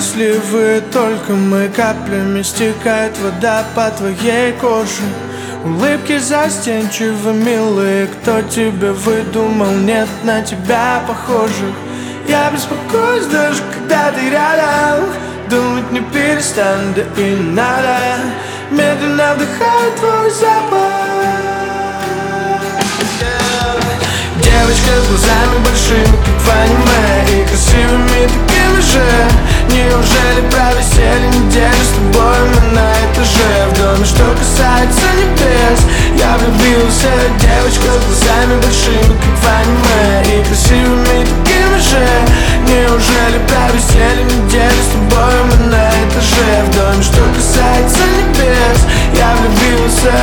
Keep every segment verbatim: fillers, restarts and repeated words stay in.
счастливы только мы, каплями стекает вода по твоей коже. Улыбки застенчивы, милые, кто тебя выдумал, нет на тебя похожих. Я беспокоюсь даже когда ты рядом, думать не перестану, да и не надо. Медленно вдыхаю твой запах. Девочка с глазами большими, как в аниме, и красивыми такими же. Неужели про веселье неделю с тобой мы на этаже? В доме, что касается небес, я влюбился. Девочка с глазами большими, как в аниме, и красивыми такими же. Неужели про веселье неделю с тобой мы на этаже? В доме, что касается небес, я влюбился.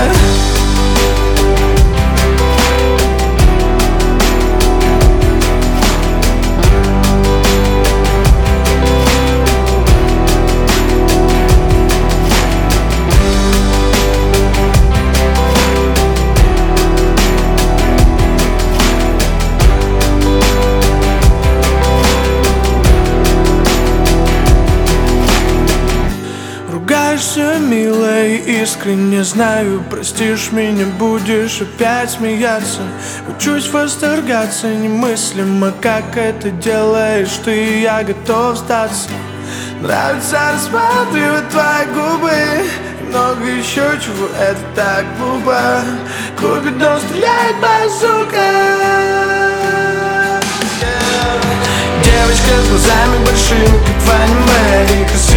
Ругаешься, милая, искренне знаю, простишь меня, будешь опять смеяться. Учусь восторгаться, немыслимо, как это делаешь ты, я готов сдаться. Нравится рассматривать твои губы и много еще чего, это так глупо. Купидон стреляет базука. Девочка с глазами большими, как в аниме, и красивыми